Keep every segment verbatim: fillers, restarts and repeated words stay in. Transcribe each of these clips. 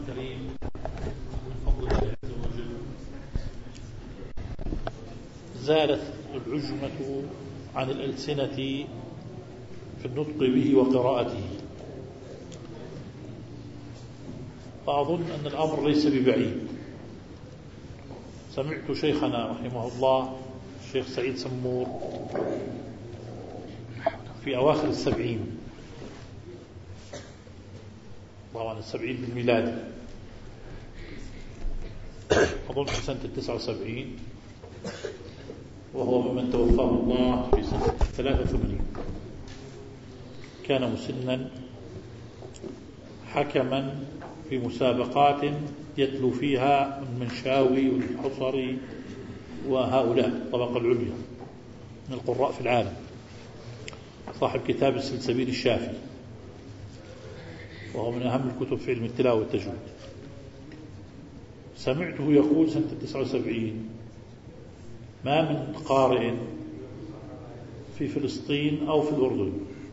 الكريم من فضل الله عز وجل زالت العجمة عن الألسنة في النطق به وقراءته، فأظن أن الأمر ليس ببعيد. سمعت شيخنا رحمه الله الشيخ سعيد سمور في أواخر السبعين، طبعا السبعين بالميلاد، أظن في سنة التسعة وسبعين، وهو ممن توفاه الله في سنة ثلاثة وثمانين. كان مسنا حكما في مسابقات يتلو فيها المنشاوي والحصري وهؤلاء الطبقة العليا من القراء في العالم، صاحب كتاب السلسبيل الشافي، وهو من أهم الكتب في علم التلاوة والتجويد. سمعته يقول سنة تسعة وسبعين: ما من قارئ في فلسطين أو في الأردن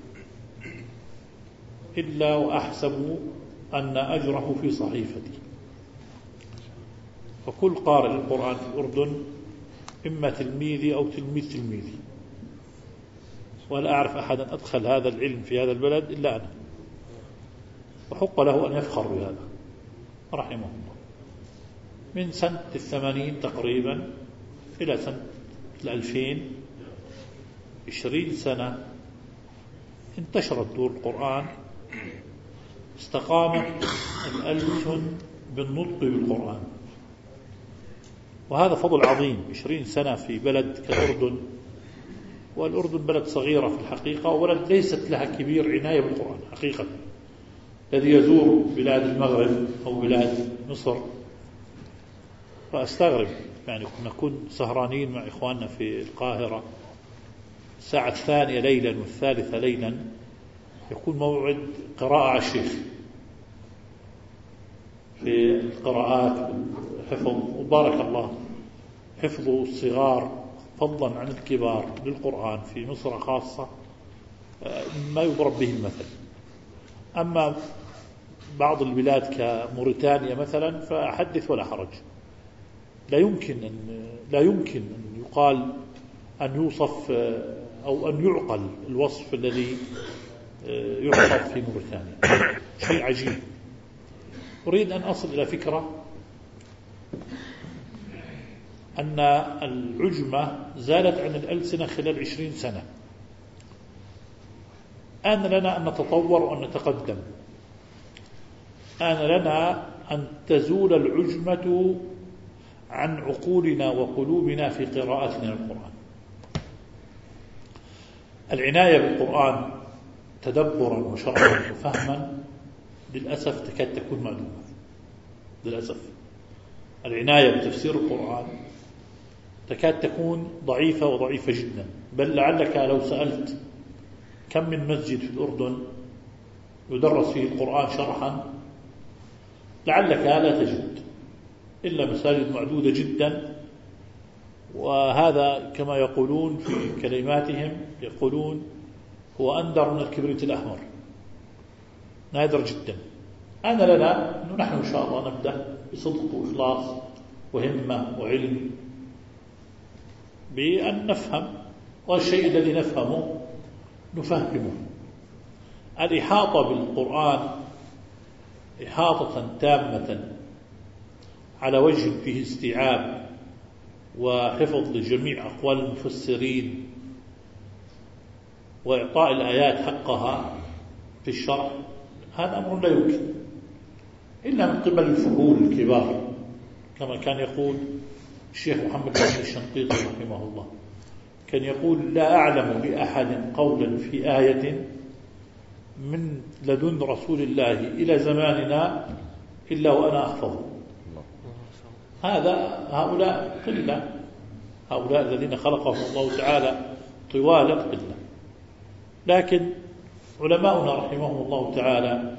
إلا وأحسب أن أجره في صحيفتي. فكل قارئ القرآن في الأردن إما تلميذي أو تلميذ تلميذي، ولا أعرف أحدا أدخل هذا العلم في هذا البلد إلا أنا، وحق له أن يفخر بهذا رحمه الله. من سنة الثمانين تقريبا إلى سنة الألفين، عشرين سنة انتشرت دور القرآن، استقامت الألسن بالنطق بالقرآن، وهذا فضل عظيم. عشرين سنة في بلد كالأردن، والأردن بلد صغيرة في الحقيقة، وبلد ليست لها كبير عناية بالقرآن حقيقة. الذي يزور بلاد المغرب أو بلاد مصر فأستغرب، يعني نكون سهرانين مع إخواننا في القاهرة الساعة الثانية ليلا والثالثة ليلا يكون موعد قراءة على الشيخ في القراءات حفظ، وبارك الله حفظوا الصغار فضلا عن الكبار للقرآن في مصر خاصة ما يضرب به المثل. أما بعض البلاد كموريتانيا مثلا فأحدث ولا حرج، لا يمكن أن لا يمكن أن يقال أن يوصف أو أن يعقل الوصف الذي يحفظ في موريتانيا، شيء عجيب. أريد أن أصل إلى فكرة أن العجمة زالت عن الألسنة خلال عشرين سنة. آن لنا أن نتطور وأن نتقدم، آن لنا أن تزول العجمة عن عقولنا وقلوبنا في قراءتنا للقرآن. العناية بالقرآن تدبرا وشرحا وفهما للأسف تكاد تكون معدومة. للأسف العناية بتفسير القرآن تكاد تكون ضعيفة وضعيفة جدا، بل لعلك لو سألت كم من مسجد في الأردن يدرس فيه القرآن شرحا لعلك لا تجد إلا مساجد معدودة جدا. وهذا كما يقولون في كلماتهم، يقولون هو أندر من الكبريت الأحمر، نادر جدا. أنا لنا أنه نحن إن شاء الله نبدأ بصدق وإخلاص وهمة وعلم بأن نفهم، والشيء الذي نفهمه نفهمه. الإحاطة بالقرآن إحاطة تامة على وجه فيه استيعاب وحفظ لجميع أقوال المفسرين وإعطاء الآيات حقها في الشرع، هذا أمر لا يمكن إلا من قبل الفهول الكبار، كما كان يقول الشيخ محمد بن الشنقيطي رحمه الله، كان يقول: لا أعلم لأحد قولا في آية من لدن رسول الله إلى زماننا إلا وأنا أحفظه. هذا هؤلاء قلة، هؤلاء الذين خلقهم الله تعالى طوال قلة. لكن علماؤنا رحمهم الله تعالى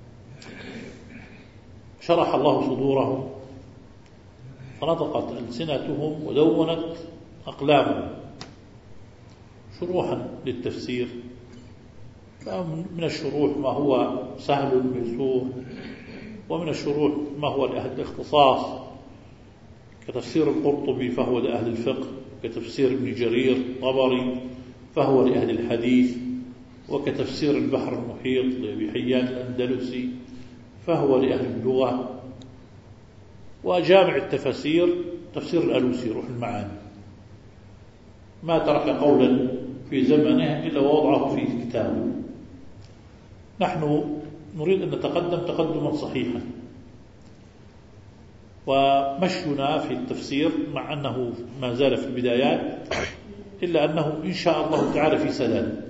شرح الله صدورهم فنطقت ألسنتهم ودونت أقلامهم شروحا للتفسير. من الشروح ما هو سهل ميسور ومن الشروح ما هو لأهل الاختصاص كتفسير القرطبي فهو لأهل الفقه، كتفسير ابن جرير طبري فهو لأهل الحديث، وكتفسير البحر المحيط لحيان الأندلسي فهو لأهل اللغة، وجامع التفاسير تفسير الألوسي روح المعاني ما ترك قولا في زمنه إلا ووضعه في كتابه. نحن نريد أن نتقدم تقدما صحيحا، ومشينا في التفسير مع أنه ما زال في البدايات إلا أنه إن شاء الله تعالى في سداد.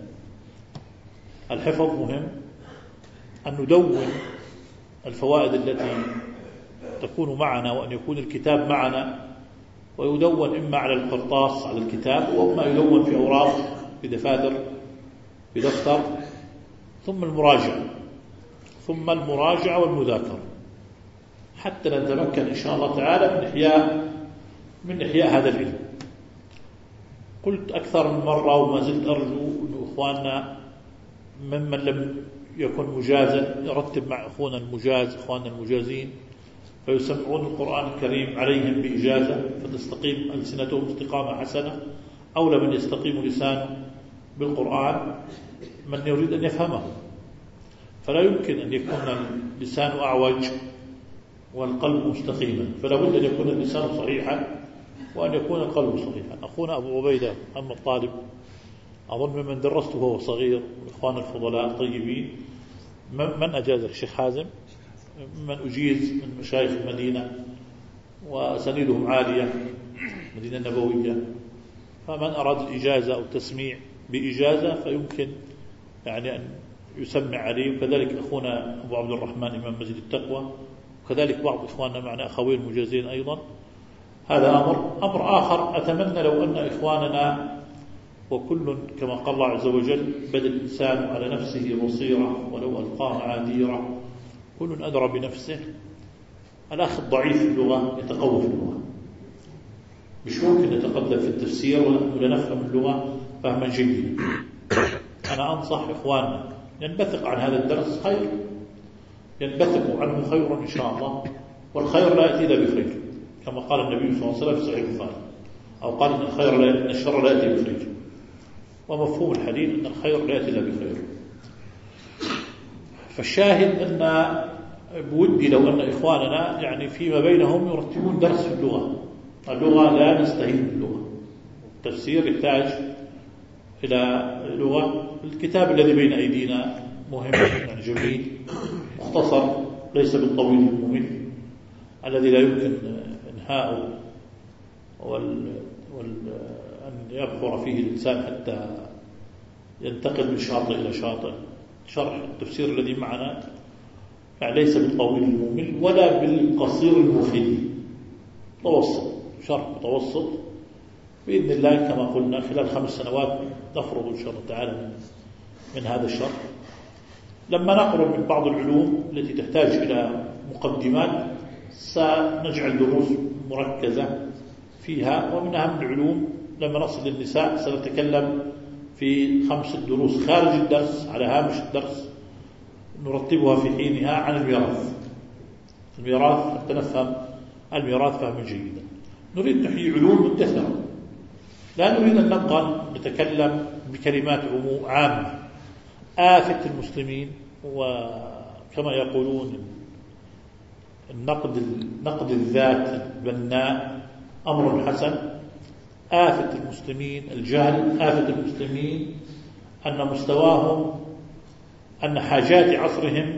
الحفظ مهم، أن ندون الفوائد التي تكون معنا، وأن يكون الكتاب معنا ويدون إما على القرطاس على الكتاب، وإما يدون في أوراق في دفاتر في دفتر، ثم المراجعة ثم المراجعة والمذاكرة حتى نتمكن إن شاء الله تعالى من إحياء من إحياء هذا العلم. قلت أكثر من مرة وما زلت أرجو أن إخواننا ممن لم يكن مجازا يرتب مع أخونا المجاز إخواننا المجازين فيسمعون القرآن الكريم عليهم بإجازة فتستقيم ألسنتهم استقامة حسنة، أو لمن يستقيم لسانه بالقرآن من يريد أن يفهمه. فلا يمكن أن يكون اللسان أعوج والقلب مستقيما، فلا بد أن يكون اللسان صحيحا وأن يكون القلب صحيحا. أخونا أبو عبيدة أما الطالب أظن من درسته وهو صغير، إخوان الفضلاء الطيبين، من أجازك شيخ حازم؟ من أجيز من مشايخ المدينة وسنيدهم عالية مدينة النبوية، فمن أراد الإجازة أو التسميع بإجازة فيمكن يعني أن يسمع عليه. وكذلك أخونا أبو عبد الرحمن إمام مسجد التقوى، وكذلك بعض إخواننا معنا أخوين مجازين أيضا. هذا أمر أمر آخر أتمنى لو أن إخواننا وكل كما قال الله عز وجل بل الإنسان على نفسه بصيرة ولو ألقى معاذيره، كل أدرى بنفسه. الأخ الضعيف في اللغة يتقوى في اللغة، مش ممكن نتقدم في التفسير ولا نفهم اللغة فهما جيدا. أنا أنصح إخواننا ينبثق عن هذا الدرس خير، ينبثق عنه خير إن شاء الله، والخير لا يأتي إلا بخير كما قال النبي صلى الله عليه وسلم في صحيح البخاري، أو قال إن الخير لا إن الشر لا يأتي بخير، ومفهوم الحديث أن الخير لا يأتي إلا بخير. فالشاهد أن بودي لو أن إخواننا يعني فيما بينهم يرتبون درس في اللغة. اللغة لا نستهين باللغة، التفسير يحتاج إلى لغة. الكتاب الذي بين أيدينا مهم يعني جميل مختصر، ليس بالطويل الممل الذي لا يمكن إنهاءه وال... وال... أن يبحر فيه الإنسان حتى ينتقل من شاطئ إلى شاطئ. شرح التفسير الذي معنا يعني ليس بالطويل الممل ولا بالقصير المفيد، متوسط، شرح متوسط بإذن الله. كما قلنا خلال خمس سنوات نفرغ إن شاء الله تعالى من, من هذا الشرح. لما نقرب من بعض العلوم التي تحتاج إلى مقدمات سنجعل دروس مركزة فيها، ومن أهم العلوم لما نصل للنساء سنتكلم في خمس دروس خارج الدرس على هامش الدرس نرتبها في حينها عن الميراث. الميراث حتى نفهم الميراث فهما جيدا. نريد نحيي علوم مدثرة، لا نريد أن نبقى نتكلم بكلمات عموم عامة. آفة المسلمين، وكما يقولون النقد نقد الذات البناء أمر حسن. آفة المسلمين الجهل، آفة المسلمين أن مستواهم أن حاجات عصرهم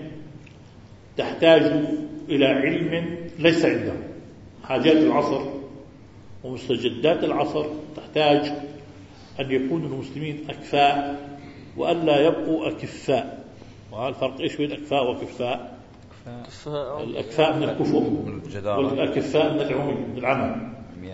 تحتاج إلى علم ليس عندهم. حاجات العصر ومستجدات العصر تحتاج أن يكون المسلمين أكفاء وألا يبقوا أكفاء. وهذا الفرق إيش بين أكفاء وكفاء؟ الأكفاء من الكفر والأكفاء من العمي من العمل،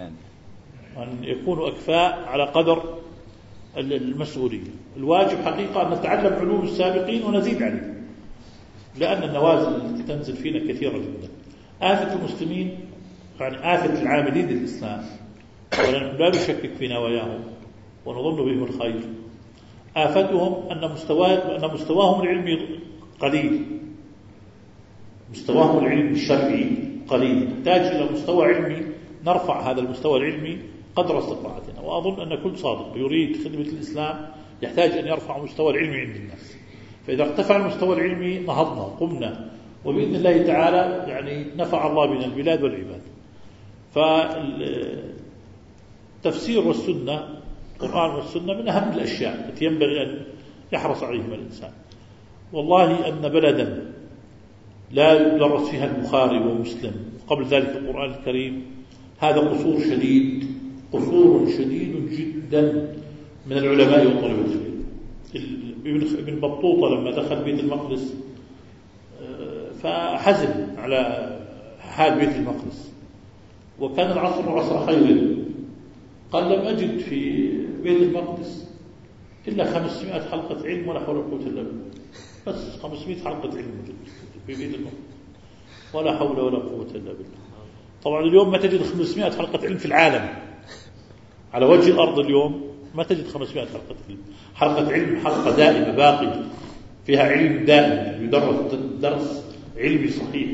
أن يكونوا أكفاء على قدر المسؤولية. الواجب حقيقة أن نتعلم علوم السابقين ونزيد عليه، لأن النوازل التي تنزل فينا كثيرة جدا. آفة المسلمين يعني آفة العاملين للإسلام، ولا نشكك في نواياهم ونظن بهم الخير. آفتهم أن مستواهم أن مستواهم العلمي قليل، مستواهم العلمي الشرعي قليل، نحتاج إلى مستوى علمي نرفع هذا المستوى العلمي قدر استطاعتنا. وأظن أن كل صادق يريد خدمة الإسلام يحتاج أن يرفع مستوى العلمي عند الناس، فإذا ارتفع المستوى العلمي نهضنا قمنا، وبإذن الله تعالى يعني نفع الله بنا البلاد والعباد. فالتفسير والسنة، القرآن والسنة من أهم الأشياء التي ينبغي أن يحرص عليهما الإنسان. والله أن بلدا لا يدرس فيها البخاري ومسلم قبل ذلك القرآن الكريم هذا قصور شديد، قصور شديد جدا من العلماء وطلبة العلم. ابن بطوطة لما دخل بيت المقدس فحزن على حال بيت المقدس، وكان العصر عصر خير، قال لم أجد في بيت المقدس إلا خمسمائة حلقة علم ولا حول ولا قوة إلا بالله، بس خمسمائة حلقة علم في بيت المقدس ولا حول ولا قوة إلا بالله. طبعا اليوم ما تجد خمسمائة حلقة علم في العالم على وجه الأرض، اليوم ما تجد خمسمائة حلقة علم، حلقة علم حلقة دائمة باقية فيها علم دائم يدرس درس علمي صحيح.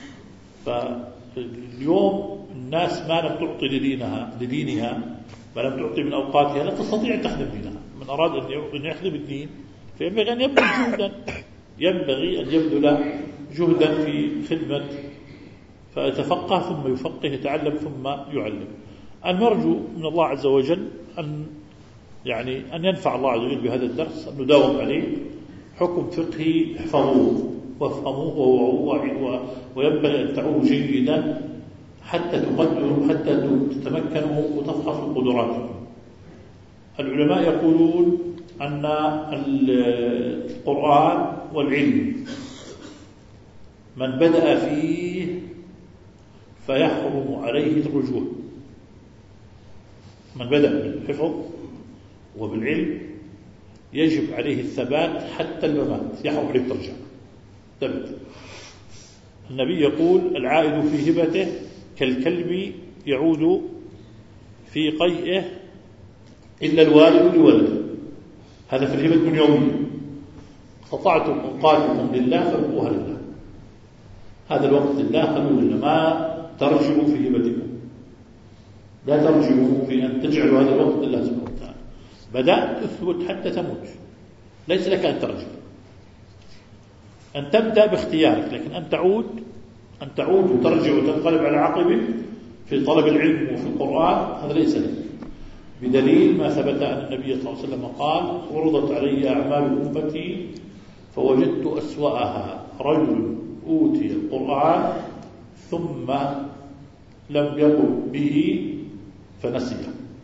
فاليوم الناس ما لم تعطي لدينها لدينها ما لم تعطي من أوقاتها لا تستطيع أن تخدم دينها. من أراد أن يخدم الدين فينبغي أن يبذل جهدا، ينبغي أن يبذل جهدا في خدمة، فيتفقه ثم يفقه، يتعلم ثم يعلم. المرجو من الله عز وجل أن يعني أن ينفع الله عز وجل بهذا الدرس، أن نداوم عليه. حكم فقهي احفظوه وافهموه، وينبغي أن تعوه جيدا حتى تقدروا، حتى تتمكنوا وتفحصوا قدراتكم. العلماء يقولون أن القرآن والعلم من بدأ فيه فيحرم عليه الرجوع. من بدأ بالحفظ وبالعلم يجب عليه الثبات حتى الممات، يحرم عليه الترجع ثبت. النبي يقول العائد في هبته كالكلب يعود في قيئه إلا الوالد لولده. هذا في الهبة الدنيوية. استطعتم أوقاتكم لله فابقوها لله، هذا الوقت لله خلوه لله، ما ترجعوا في هبتكم، لا ترجعوا في أن تجعلوا هذا الوقت لله سبحانه وتعالى. بدأت تثبت حتى تموت، ليس لك أن ترجع، أن تبدأ باختيارك، لكن أن تعود أن تعود وترجع وتنقلب على عقبك في طلب العلم وفي القرآن هذا ليس لك، بدليل ما ثبت أن النبي صلى الله عليه وسلم قال عرضت علي أعمال أمتي فوجدت أسوأها رجل أوتي القرآن ثم لم يقل به فنسيه.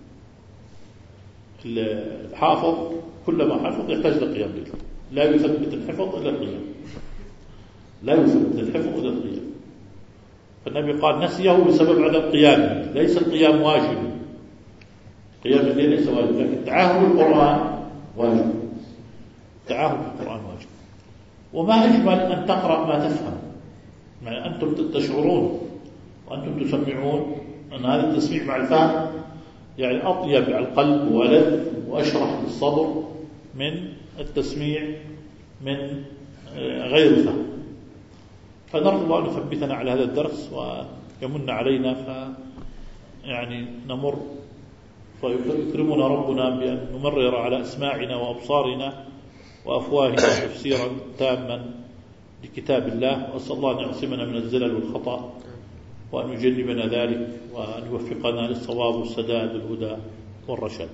الحافظ كلما حفظ يحتاج لقيام الليل، لا يثبت الحفظ إلا القيام، لا يثبت الحفظ إلا القيام. فالنبي قال نسيه بسبب عدم قيامه، ليس القيام واجب، قيام الليل ليس واجب، لكن تعاهد القرآن واجب، تعاهد القرآن واجب. وما أجمل أن تقرأ ما تفهم، يعني أنتم تشعرون وأنتم تسمعون أن هذا التسميع مع الفهم يعني أطيب على القلب وألذ وأشرح للصدر من التسميع من غير الفهم. فنرجو الله أن يثبتنا على هذا الدرس ويمن علينا، ف يعني نمر فيكرمنا ربنا بأن نمرر على أسماعنا وأبصارنا وأفواهنا تفسيرا تاما لكتاب الله. وأسأل الله أن يعصمنا من الزلل والخطأ وأن يجنبنا ذلك وأن يوفقنا للصواب والسداد والهدى والرشاد.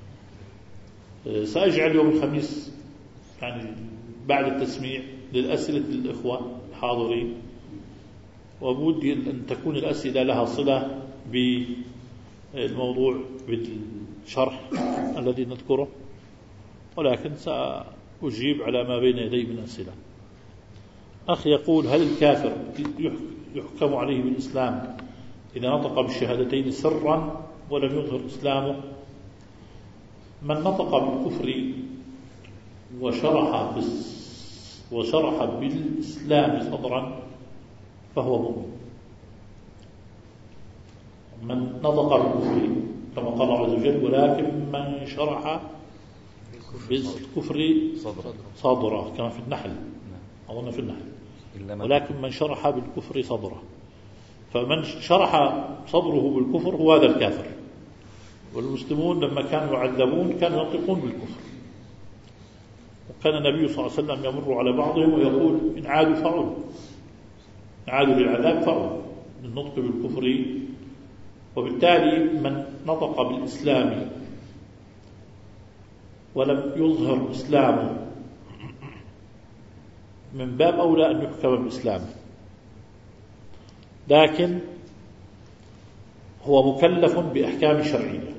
سأجعل يوم الخميس يعني بعد التسميع للأسئلة الإخوة الحاضرين، وبودي أن تكون الأسئلة لها صلة بالموضوع بالشرح الذي نذكره، ولكن سأجيب على ما بين يدي من أسئلة. أخي يقول هل الكافر يحكم عليه بالإسلام إذا نطق بالشهادتين سرا ولم يظهر إسلامه؟ من نطق بالكفر وشرح وشرح بالإسلام صدرا فهو مؤمن. من نطق بالكفر كما قال الله عز وجل ولكن من شرح بالكفر صدرا كما في النحل، أظن في النحل ولكن من شرح بالكفر صدره، فمن شرح صدره بالكفر هو هذا الكافر. والمسلمون لما كانوا يعذبون كانوا ينطقون بالكفر، وكان النبي صلى الله عليه وسلم يمر على بعضهم ويقول إن عادوا فعلوا، إن عادوا للعذاب فعلوا، للنطق بالكفر. وبالتالي من نطق بالإسلام ولم يظهر إسلامه من باب أولى أن يحكم بإسلامه، لكن هو مكلف بأحكام شرعية.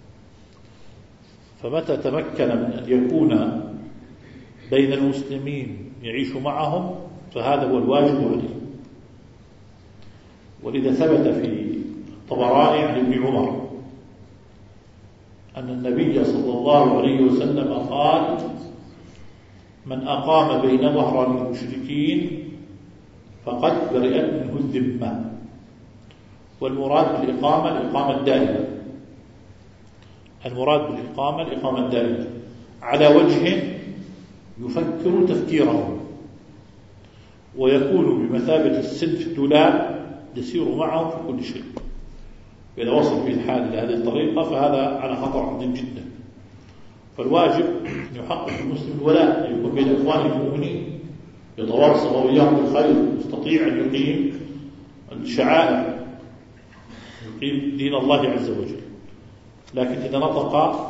فمتى تمكن من أن يكون بين المسلمين يعيش معهم فهذا هو الواجب عليه. ولذا ثبت في الطبراني عن ابن عمر أن النبي صلى الله عليه وسلم قال من أقام بين ظهراني المشركين فقد برئت منه الذمة. والمراد بالإقامة الإقامة الدائمة، المراد بالإقامة الإقامة الدائمة على وجه يفكر تفكيره ويكون بمثابة السن في الدولاب يسير معهم في كل شيء. إذا وصل به الحال إلى هذه الطريقة فهذا على خطر عظيم جدا. فالواجب أن يحقق المسلم الولاء، أن يكون بين إخوانه المؤمنين يتواصل وإياهم بالخير، يستطيع أن يقيم الشعائر، يقيم دين الله عز وجل. لكن إذا نطق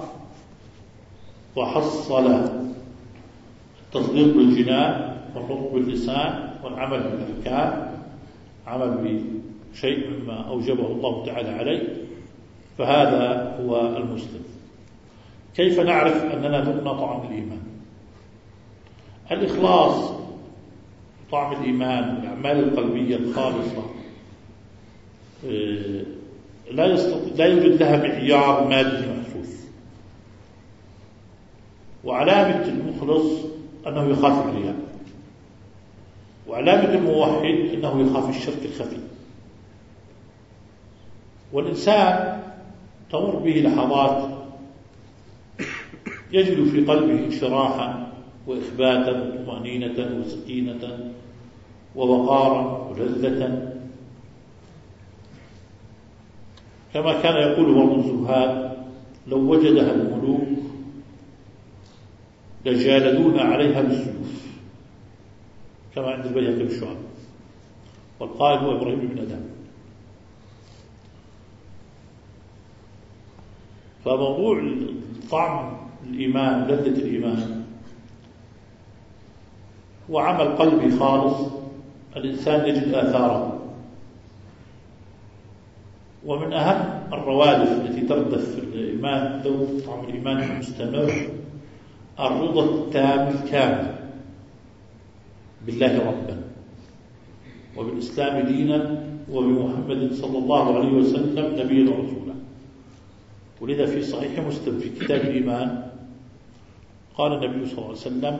وحصل التصديق بالجنان والنطق باللسان والعمل بالأحكام، عمل بشيء مما أوجبه الله تعالى عليه، فهذا هو المسلم. كيف نعرف أننا ذقنا طعم الإيمان؟ الإخلاص، طعم الإيمان، الأعمال القلبية الخالصة لا يستطيع لا يوجد لها معيار مادي محسوس. وعلامة المخلص أنه يخاف الرياء، وعلامة الموحد أنه يخاف الشرك الخفي. والإنسان تمر به لحظات يجد في قلبه انشراحا وإثباتا وطمأنينة وسكينة ووقارا ولذة، كما كان يقول بعض الزهاد لو وجدها الملوك لجالدونا عليها بالسيوف، كما عند البيهقي بالشعب، والقائل هو إبراهيم بن أدهم. فموضوع طعم الإيمان، لذة الإيمان، هو عمل قلبي خالص الإنسان يجد آثاره. ومن أهم الروادف التي تردف الإيمان ذو طعم الإيمان المستمر الرضا التام الكامل بالله ربا وبالإسلام دينا وبمحمد صلى الله عليه وسلم نبيا ورسولا. ولذا في صحيح مسلم في كتاب الإيمان قال النبي صلى الله عليه وسلم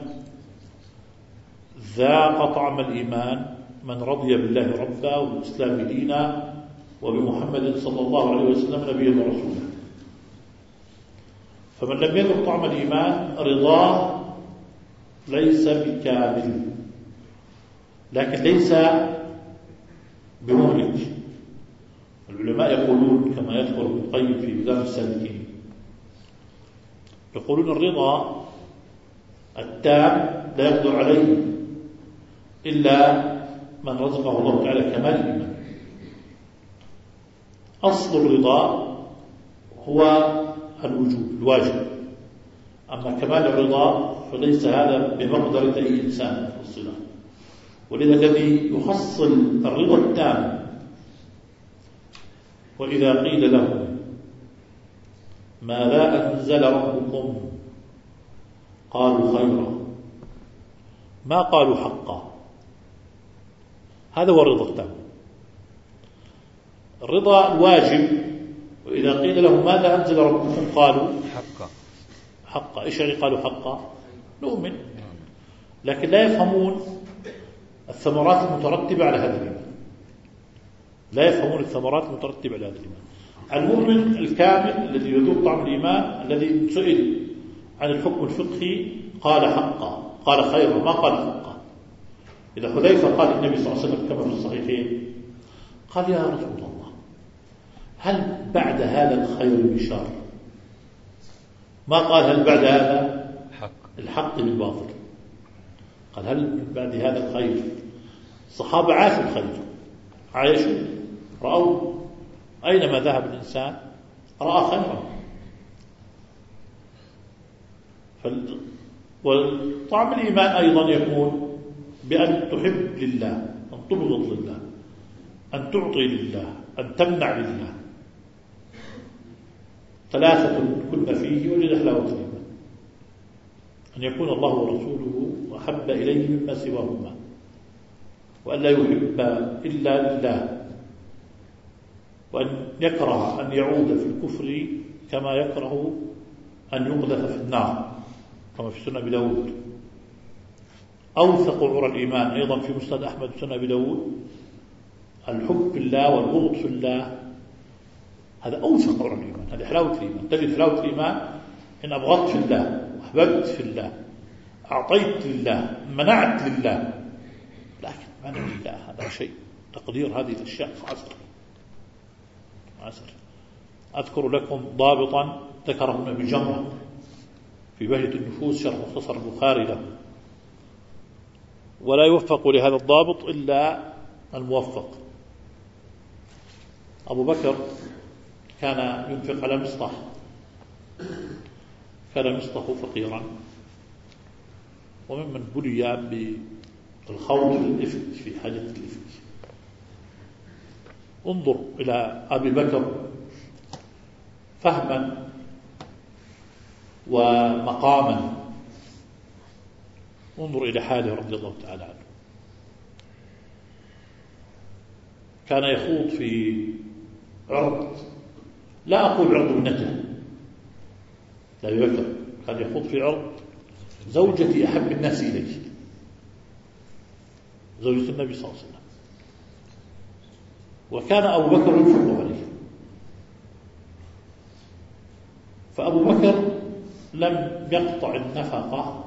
ذاق طعم الإيمان من رضي بالله ربا وبالإسلام دينا وبمحمد صلى الله عليه وسلم نبيا ورسولا. فمن لم يذق طعم الإيمان رضاه ليس بكامل، لكن ليس بمهلك. العلماء يقولون كما يذكر ابن القيم في مدارج السالكين، يقولون الرضا التام لا يقدر عليه إلا من رزقه الله تعالى كمال الإيمان. أصل الرضا هو الوجوب الواجب، أما كمال الرضا فليس هذا بمقدرة أي إنسان في الصلاة. ولذا الذي يحصل الرضا التام وإذا قيل له ماذا أنزل ربكم قالوا خيرا ما قالوا حقا، هذا هو الرضا التام. الرضا الواجب وإذا قيل لهم ماذا أنزل ربكم قالوا حقا. حقا إيش يعني قالوا حقا؟ نؤمن، لكن لا يفهمون الثمرات المترتبة على هذا الإيمان، لا يفهمون الثمرات المترتبة على هذا الإيمان. المؤمن الكامل الذي يذوق طعم الإيمان الذي سئل عن الحكم الفقهي قال حقا، قال خيرا ما قال حقا. إذا حذيفة قال النبي صلى الله عليه وسلم كما في الصحيحين، قال يا رسول الله هل بعد هذا الخير بشر؟ ما قال هل بعد هذا الحق بالباطل، قال هل بعد هذا الخير. الصحابة عاشوا الخير، عايشوا، رأوا، أينما ذهب الإنسان رأى خيرا. وطعم الإيمان أيضا يكون بأن تحب لله، أن تبغض لله، أن تعطي لله، أن تمنع لله. ثلاثة كن فيه وجد حلاوة الإيمان: أن يكون الله ورسوله أحب إليه مما سواهما، وأن لا يحب إلا لله، وأن يكره أن يعود في الكفر كما يكره أن يقذف في النار كما في سنة أبي داود. أوثق عرى الإيمان أيضا في مسند أحمد وسنة أبي داود: الحب في الله والبغض في الله. هذا أوثق عرى الإيمان، هذه حلاوة الإيمان. تجد حلاوة الإيمان إن أبغضت في الله، أحببت في الله، أعطيت لله، منعت لله. لكن منع لله هذا شيء، تقدير هذه الأشياء عسر عسر. أذكر لكم ضابطا ذكره ابن أبي جمرة في بهجة النفوس شرح مختصر البخاري له، ولا يوفق لهذا الضابط إلا الموفق. أبو بكر كان ينفق على مصطح، كان مصطح فقيرا وممن بلي بالخوض في الإفك، في حاجة الإفك. انظر إلى أبي بكر فهما ومقاما، انظر إلى حاله رضي الله تعالى عنه. كان يخوض في عرض، لا أقول عرض ابنته، أبي بكر كان يخوض في عرض زوجتي أحب الناس إليه، زوجة النبي صلى الله عليه وسلم، وكان أبو بكر ينفق عليه. فأبو بكر لم يقطع النفقة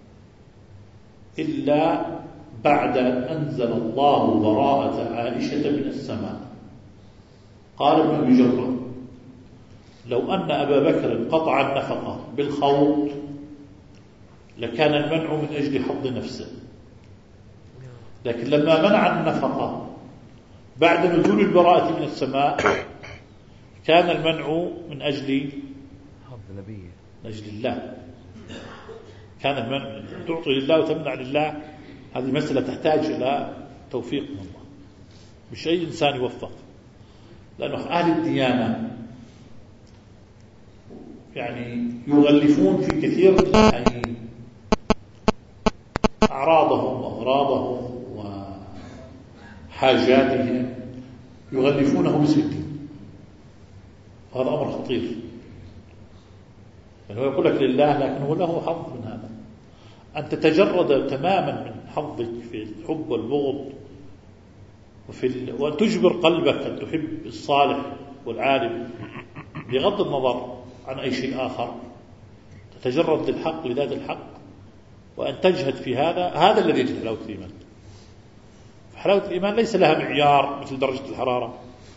إلا بعد أن أنزل الله براءة عائشة من السماء. قال ابن أبي جمرة: لو أن أبا بكر قطع النفقة بالخوض لكان المنع من أجل حظ نفسه، لكن لما منع النفقة بعد نزول البراءة من السماء كان المنع من أجل حظ نبيه، من أجل الله. كان المنع تعطي لله وتمنع لله، هذه مسألة تحتاج إلى توفيق من الله، مش أي إنسان يوفق. لأنه أهل الديانة يعني يغلفون في كثير من الأحيان أعراضهم وأغراضهم وحاجاتهم، يغلفونه باسم الدين. هذا أمر خطير، يعني هو يقول لك لله لكنه له حظ من هذا. أن تتجرد تماما من حظك في الحب والبغض، وفي ال... وأن تجبر قلبك أن تحب الصالح والعالم بغض النظر عن أي شيء آخر، تتجرد للحق لذات الحق، وأن تجهد في هذا. هذا الذي يجد حلاوة الإيمان. حلاوة الإيمان ليس لها معيار مثل درجة الحرارة.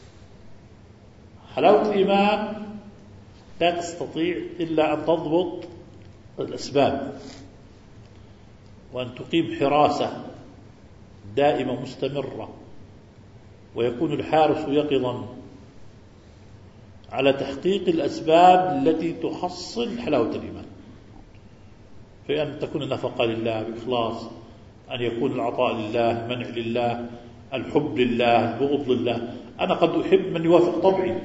حلاوة الإيمان لا تستطيع إلا أن تضبط الأسباب، وأن تقيم حراسة دائمة مستمرة، ويكون الحارس يقظا على تحقيق الأسباب التي تحصل حلاوة الإيمان، في أن تكون النفقة لله بإخلاص، أن يكون العطاء لله، المنع لله، الحب لله، البغض لله. أنا قد أحب من يوافق طبعي.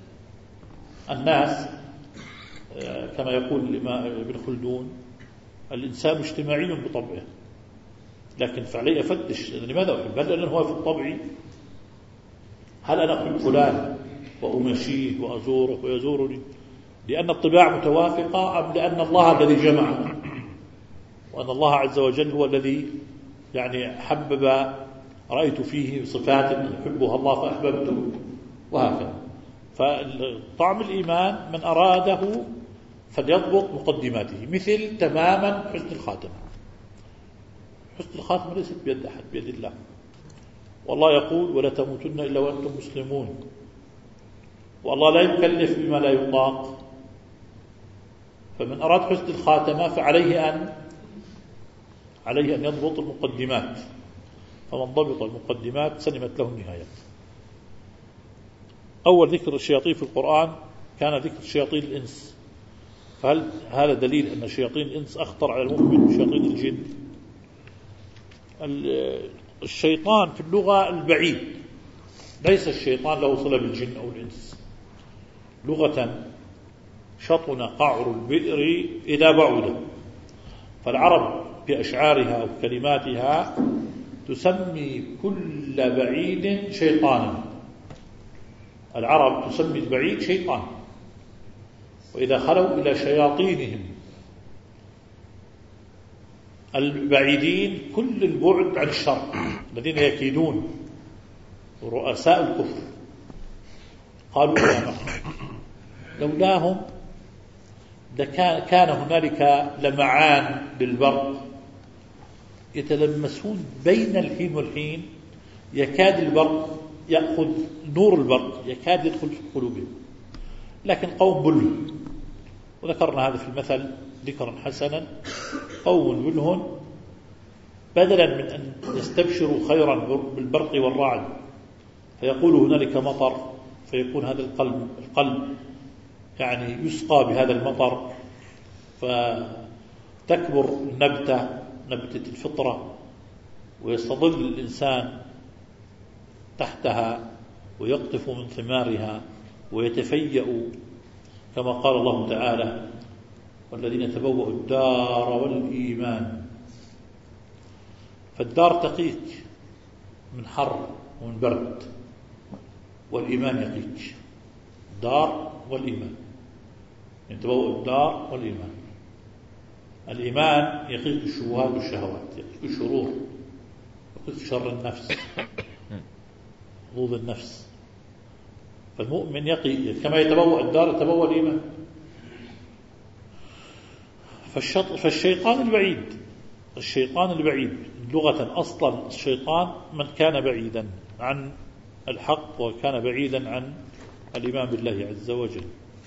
الناس كما يقول ابن خلدون: الإنسان اجتماعي بطبعه، لكن فعلي أفتش لماذا أحب؟ هل أنا هو في طبعي؟ هل أنا أحب فلان وأمشيه وأزوره ويزورني لأن الطباع متوافقة، أم لأن الله الذي جمعنا، وأن الله عز وجل هو الذي يعني حبب، رأيت فيه صفات يحبها الله فأحببته، وهكذا. فطعم الإيمان من أراده فليضبط مقدماته، مثل تماما حسن الخاتمة. حسن الخاتمة ليست بيد أحد، بيد الله. والله يقول ولا تموتن إلا وأنتم مسلمون، والله لا يكلف بما لا يطاق. فمن أراد حسن الخاتمة فعليه أن عليه أن يضبط المقدمات، فمن ضبط المقدمات سلمت له النهايات. أول ذكر الشياطين في القرآن كان ذكر شياطين الإنس، فهل هذا دليل أن شياطين الإنس أخطر على المؤمن من شياطين الجن؟ الشيطان في اللغة البعيد، ليس الشيطان له صلة بالجن أو الإنس. لغة شطن قعر البئر إذا بعد، فالعرب بأشعارها وكلماتها تسمي كل بعيد شيطانا. العرب تسمي البعيد شيطان، وإذا خلوا إلى شياطينهم البعيدين كل البعد عن الشر الذين يكيدون رؤساء الكفر قالوا يا لولاهم كان هنالك لمعان بالبرق يتلمسون بين الحين والحين، يكاد البرق يأخذ نور البرق يكاد يدخل في قلوبهم، لكن قوم بله. وذكرنا هذا في المثل ذكرا حسنا، قوم بلهن بدلا من أن يستبشروا خيرا بالبرق والرعد فيقول هنالك مطر، فيكون هذا القلب القلب يعني يسقى بهذا المطر فتكبر النبتة نبتة الفطرة ويستظل الإنسان تحتها ويقطف من ثمارها ويتفيأ، كما قال الله تعالى والذين تبوأوا الدار والإيمان. فالدار تقيك من حر ومن برد، والإيمان يقيك. دار والإيمان، يتبوأ الدار والإيمان. الإيمان يقيك الشبهات والشهوات، يقيك الشرور، يقيك شر النفس، حظوظ النفس. فالمؤمن يقي كما يتبوأ الدار يتبوأ الإيمان. فالشيطان البعيد، الشيطان البعيد لغة أصلا الشيطان من كان بعيدا عن الحق وكان بعيدا عن الإيمان بالله عز وجل.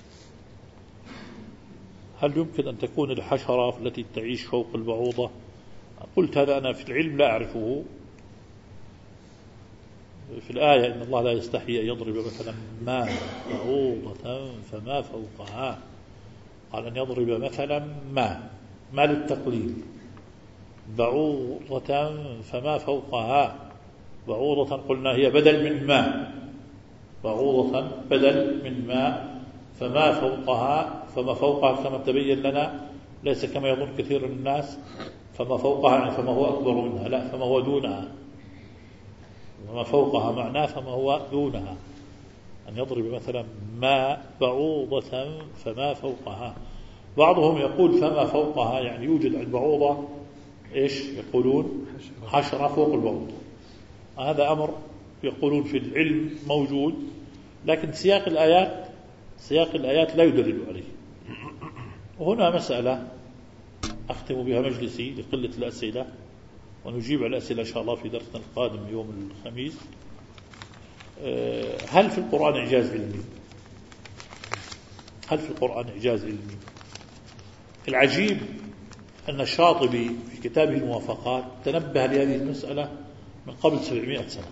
هل يمكن أن تكون الحشرة التي تعيش فوق البعوضة؟ قلت هذا أنا في العلم لا أعرفه. في الآية إن الله لا يستحي أن يضرب مثلا ما بعوضة فما فوقها، قال أن يضرب مثلا ما ما للتقليل، بعوضة فما فوقها. بعوضة قلنا هي بدل من ما، بعوضة بدل من ما، فما فوقها، فما فوقها كما تبين لنا ليس كما يظن كثير من الناس فما فوقها يعني فما هو أكبر منها، لا، فما هو دونها. وما فوقها معناه فما هو دونها، أن يضرب مثلا ما بعوضة فما فوقها. بعضهم يقول فما فوقها يعني يوجد عند البعوضة إيش يقولون حشرة فوق البعوضة. هذا أمر يقولون في العلم موجود، لكن سياق الآيات سياق الآيات لا يدلل عليه. وهنا مسألة أختم بها مجلسي لقلة الأسئلة، ونجيب على الأسئلة إن شاء الله في درسنا القادم يوم الخميس. هل في القرآن إعجاز علمي؟ هل في القرآن إعجاز علمي؟ العجيب أن الشاطبي في كتابه الموافقات تنبه لهذه المسألة من قبل سبعمائة سنة،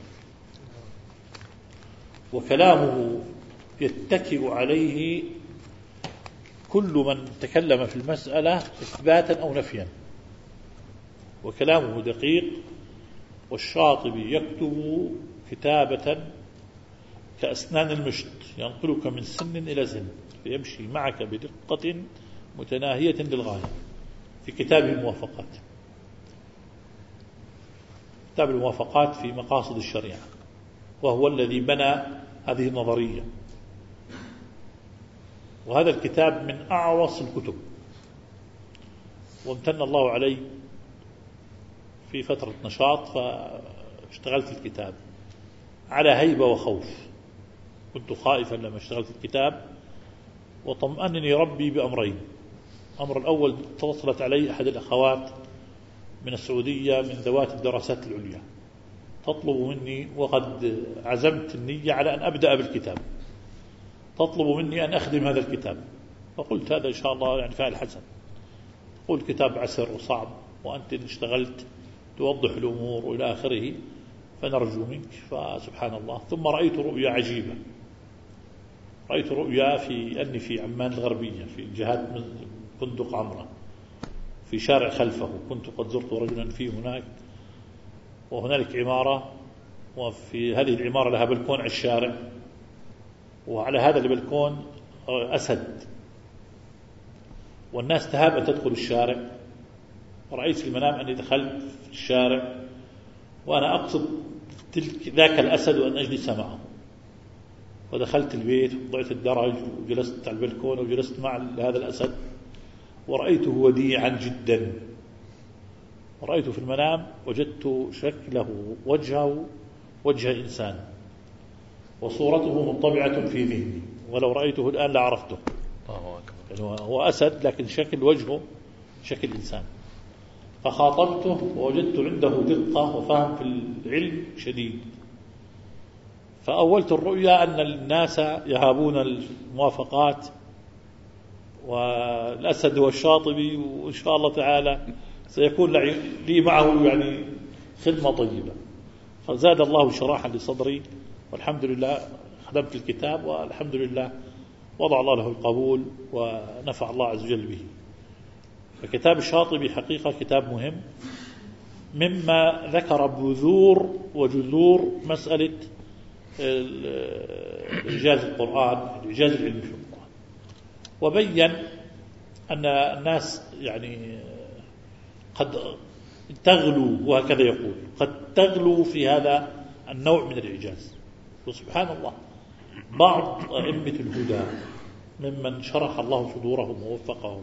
وكلامه يتكئ عليه كل من تكلم في المسألة إثباتا أو نفيا، وكلامه دقيق. والشاطبي يكتب كتابة كأسنان المشط، ينقلك من سن إلى سن، فيمشي معك بدقة متناهية للغاية. في كتاب الموافقات، كتاب الموافقات في مقاصد الشريعة، وهو الذي بنى هذه النظرية. وهذا الكتاب من أعوص الكتب، وامتن الله علي في فترة نشاط فاشتغلت الكتاب على هيبة وخوف. كنت خائفا لما اشتغلت الكتاب، وطمأنني ربي بأمرين. الأمر الأول، اتصلت علي أحد الأخوات من السعودية من ذوات الدراسات العليا تطلب مني، وقد عزمت النية على أن أبدأ بالكتاب، تطلب مني أن أخدم هذا الكتاب. فقلت هذا إن شاء الله يعني فعل حسن. تقول كتاب عسر وصعب، وأنت إن اشتغلت توضح الأمور وإلى آخره، فنرجو منك. فسبحان الله، ثم رأيت رؤيا عجيبة. رأيت رؤيا في أني في عمان الغربية في جهات فندق عمرة في شارع خلفه، كنت قد زرت رجلا فيه هناك، وهنالك عمارة، وفي هذه العمارة لها بلكون على الشارع، وعلى هذا البلكون أسد، والناس تهاب أن تدخل الشارع. رأيت في المنام أني دخلت في الشارع وأنا أقصد تلك ذاك الأسد وأن أجلس معه، ودخلت البيت وضعت الدرج وجلست على البلكون وجلست مع هذا الأسد، ورأيته وديعا جدا. ورأيته في المنام، وجدت شكله وجهه وجه إنسان، وصورته مطبعة في ذهني، ولو رأيته الآن لعرفته. يعني هو أسد لكن شكل وجهه شكل إنسان. فخاطبته ووجدت عنده دقة وفهم في العلم شديد. فأولت الرؤيا أن الناس يهابون الموافقات، والأسد هو الشاطبي، وإن شاء الله تعالى سيكون لي معه يعني خدمة طيبة. فزاد الله شراحا لصدري، والحمد لله خدمت الكتاب، والحمد لله وضع الله له القبول ونفع الله عز وجل به. فكتاب الشاطبي حقيقة كتاب مهم، مما ذكر بذور وجذور مسألة إعجاز القرآن، الإعجاز العلمي في القرآن، وبين أن الناس يعني قد تغلو، وهكذا يقول قد تغلو في هذا النوع من الإعجاز. وسبحان الله، بعض أئمة الهدى ممن شرح الله صدورهم ووفقهم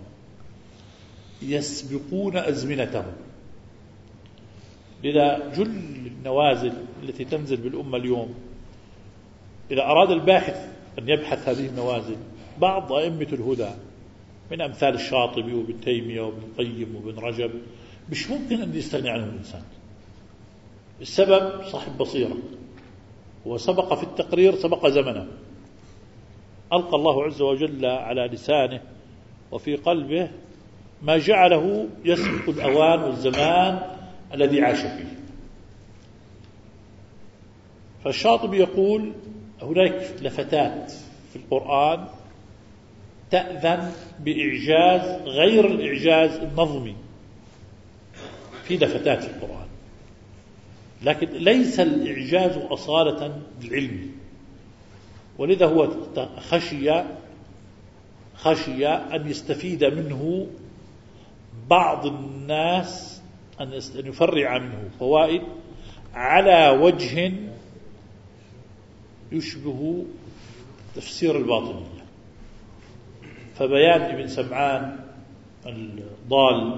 يسبقون أزمنتهم. لذا جل النوازل التي تنزل بالأمة اليوم، إذا أراد الباحث أن يبحث هذه النوازل، بعض أئمة الهدى من أمثال الشاطبي وابن تيمية وابن القيم وابن رجب مش ممكن أن يستغني عنه الإنسان. السبب صاحب بصيرة، وسبق في التقرير سبق زمنه، ألقى الله عز وجل على لسانه وفي قلبه ما جعله يسبق الأوان والزمان الذي عاش فيه. فالشاطبي يقول هناك لفتات في القرآن تأذن بإعجاز غير الإعجاز النظمي، في لفتات في القرآن، لكن ليس الإعجاز أصالة بالعلم. ولذا هو خشي خشي أن يستفيد منه بعض الناس، أن يفرع منه فوائد على وجه يشبه تفسير الباطنية. فبيان ابن سمعان الضال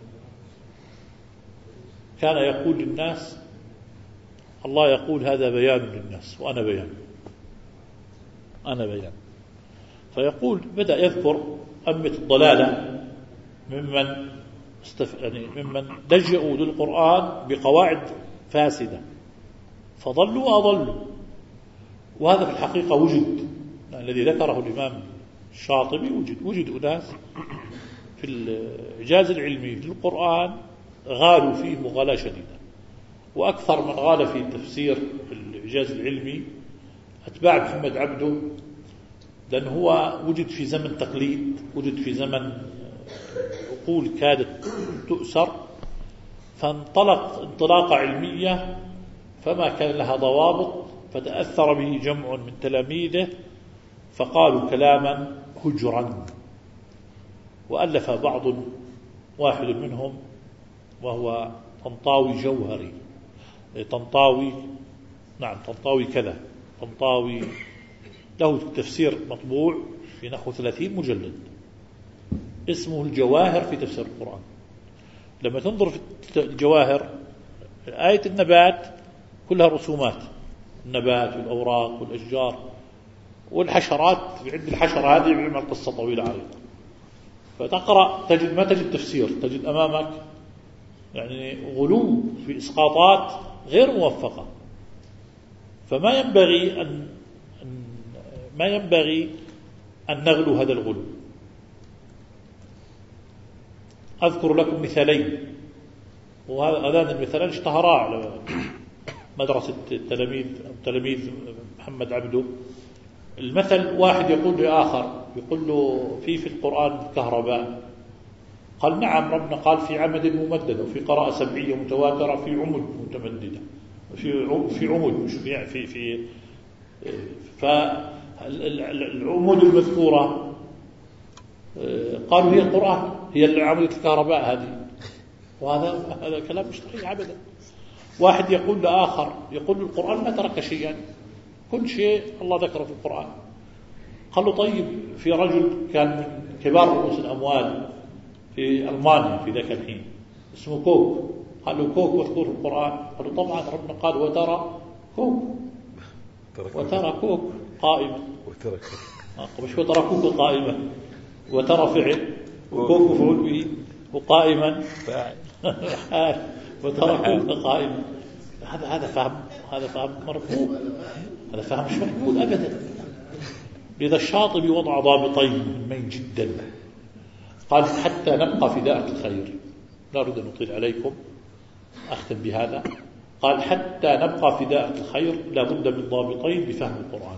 كان يقول للناس الله يقول هذا بيان للناس وأنا بيان أنا بيان. فيقول بدأ يذكر أمة الضلالة ممن استف... يعني ممن لجأوا للقرآن بقواعد فاسدة فضلوا وأضلوا. وهذا في الحقيقة وجد، الذي ذكره الإمام الشاطبي وجد وجد أناس في الإعجاز العلمي للقرآن غالوا فيه مغالاة شديدة، وأكثر من غال في تفسير الإعجاز العلمي أتباع محمد عبده، لأن هو وجد في زمن تقليد، وجد في زمن عقول كادت تؤسر، فانطلق انطلاقة علمية فما كان لها ضوابط، فتأثر به جمع من تلاميذه فقالوا كلاما هجرا. وألف بعض واحد منهم وهو طنطاوي جوهري، طنطاوي نعم طنطاوي كذا طنطاوي له تفسير مطبوع في نحو ثلاثين مجلد اسمه الجواهر في تفسير القرآن. لما تنظر في الجواهر آية النبات كلها رسومات، النبات والأوراق والأشجار والحشرات، عند الحشرة هذه يعمل قصة طويلة عريضة، فتقرأ تجد ما تجد تفسير، تجد أمامك يعني غلو في إسقاطات غير موفقة. فما ينبغي أن ما ينبغي أن نغلو هذا الغلو. أذكر لكم مثالين، وهذان المثالين اشتهرا على مدرسة التلاميذ تلاميذ محمد عبده. المثل واحد يقول لآخر، يقول له في في القرآن كهرباء، قال نعم ربنا قال في عمد ممدد، وفي قراءة سبعية متواترة في عمد متمددة، في في عمد مش في في في فالعمود المذكورة قالوا هي القرآن، هي عمودية الكهرباء هذه، وهذا هذا كلام مش صحيح أبدا. واحد يقول لآخر، يقول القرآن ما ترك شيئا، كل شيء الله ذكره في القرآن. قال له طيب في رجل كان من كبار رؤوس الأموال في ألمانيا في ذاك الحين اسمه كوك، قال له كوك مذكور في القرآن؟ قال له طبعا ربنا قال وترى كوك وترى كوك قائمة، وترى مش وترى كوك قائمة، وترى فعل وكوك مفعول به وقائما فاعل وترى كوك قائمة. هذا هذا فهم هذا فهم مرفوض، هذا فهم مش مقبول أبدا. لذا الشاطبي وضع ضابطين مهمين جدا، قال حتى نبقى في دائرة الخير، لا أريد أن أطيل عليكم أختم بهذا. قال حتى نبقى في دائرة الخير لا بد من ضابطين بفهم القرآن.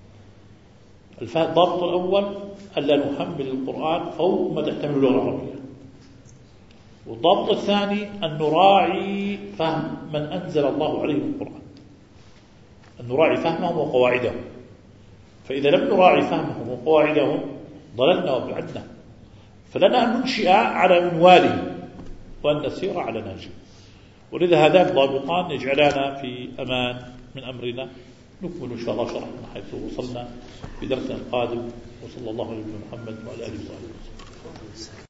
الضابط الأول ألا نحمل القرآن فوق ما تحتمل اللغة العربية، والضابط الثاني أن نراعي فهم من أنزل الله عليهم القرآن، أن نراعي فهمهم وقواعدهم. فإذا لم نراعي فهمهم وقواعدهم ضللنا وابعدنا. فلنا أن ننشئ على منواله وأن نسير على نهجه. ولذا هذان الضابطان يجعلنا في أمان من أمرنا. نكمل إن شاء الله شرحنا حيث وصلنا في درسنا القادم، وصلى الله على محمد وعلى آله وصحبه وسلم.